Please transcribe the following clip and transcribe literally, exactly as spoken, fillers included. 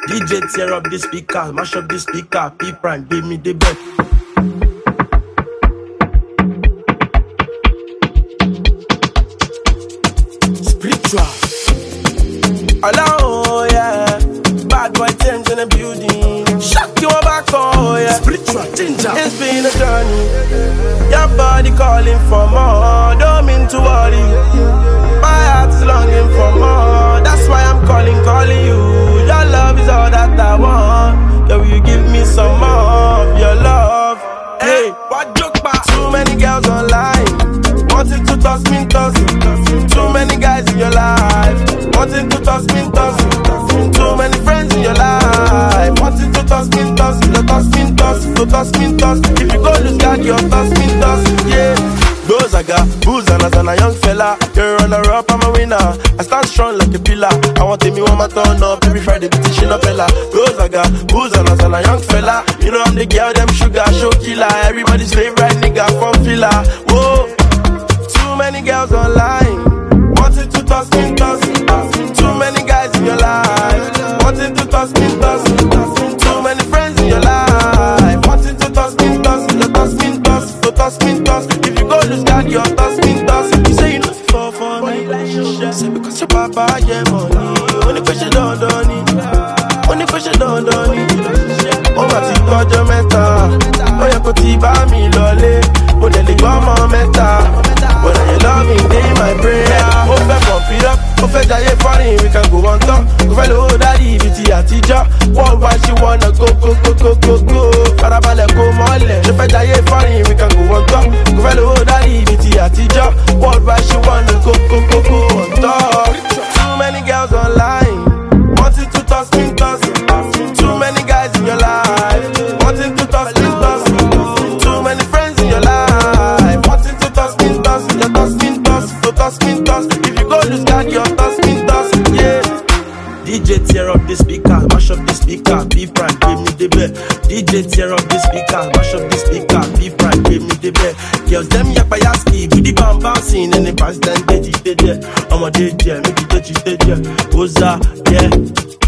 D J tear up the speaker, mash up the speaker, P-Prime, give me the bet. Spiritual. Hello, yeah. Bad boy Thames in the building. Shock you back, oh yeah. Spiritual ginger. It's been a journey. Your body calling for more. Don't mean to worry. My heart's longing for more. That's why I'm calling, calling you. Your love is all that I want. Yeah, will you give me some more of your love? Hey, what joke back? Too many girls online wanting to toss me, toss. Too many guys in your life wanting to toss me, toss. Too many friends in your life wanting to toss me, toss. To toss me, toss. To toss me, toss. If you go lose God, you'll toss me, toss. Yeah. Those I got booze and as a young fella. You're a runner up, I'm a winner. I stand strong like a pillar. I want to me one my turn up. Every Friday be teaching a fella. Those I got booze and as a young fella. You know I'm the girl, them sugar, show killer. Everybody's favorite nigga from Fila. Whoa. Too many girls online wanting to toss me, toss. Too many guys in your life wanting to toss me, toss. Too many friends in your life wanting to toss me, toss. To toss me, toss. To toss me, toss. If you go lose God, you're toss me, toss. You say you know fall for me. Say because your papa get money. Only question don't don't need. Only question don't don't need. Oh my ti kojo meta. Oh yeah, koti ba mi lole. Mo de le go mo meta. When you love me, they my prayer. Oh, fe pump it up, oh, fe jaye funny, we can go on top. Go fellow daddy, B T a teacher. Worldwide, she wanna go, go, go, go, go, go. Farabale go mole. Je fe jaye funny, we can go on top. Go fellow daddy, B T a teacher. Worldwide, she wanna go, go, go, go on top. Too many girls online wanting to toss me, toss. Too many guys in your life wanting to toss me, toss. Too many friends in your life wanting to toss me, toss. You toss me, toss. To toss me, toss. If you go lose God, you toss me, toss. Yeah. D J tear up the speaker, mash up the speaker, P-Prime, give me the bet. D J tear up the speaker, mash up the speaker, P-Prime, give me the bet. Girls them yapayaski, with the bam bouncing and the pass then they did it. I'm a D J, make it touch it, yeah. Oza, yeah.